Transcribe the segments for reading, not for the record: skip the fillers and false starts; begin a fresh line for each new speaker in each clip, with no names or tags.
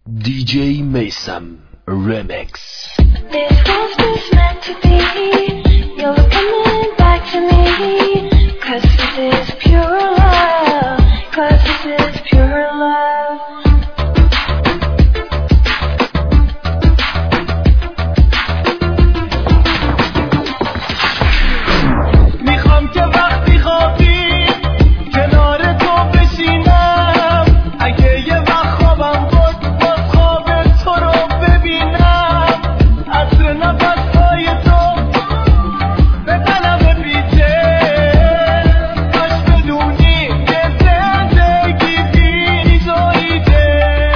DJ Mason Remix.
This was just meant to be. You're coming back to me. 'Cause this is pure love. 'Cause this is pure love.
میخوام که وقتی خوابی کنار تو بشینم، اگه یه وقت خوابم بود باز خواب تو رو ببینم، عطر نفس‌های تو به قلم پیچه، کاش بدونی که زندگی بی توییده.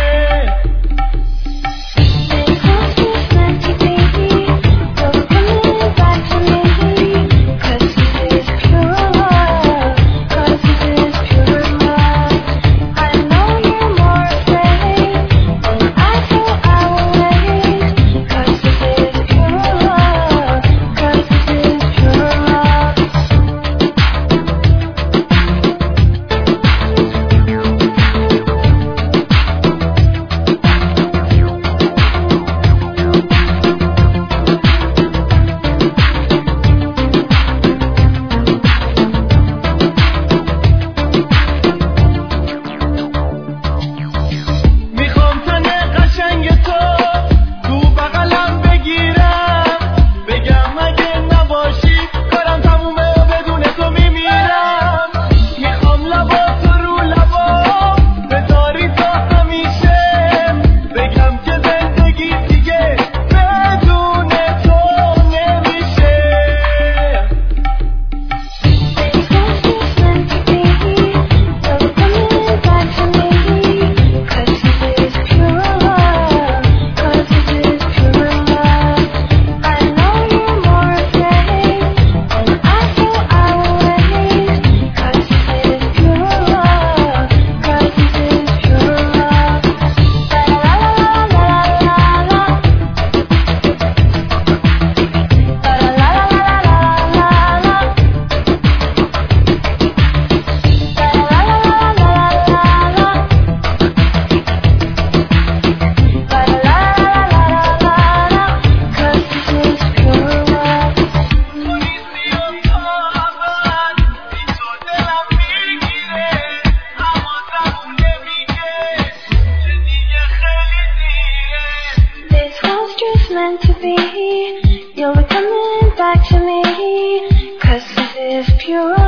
Meant to be, you're coming back to me, 'cause this is pure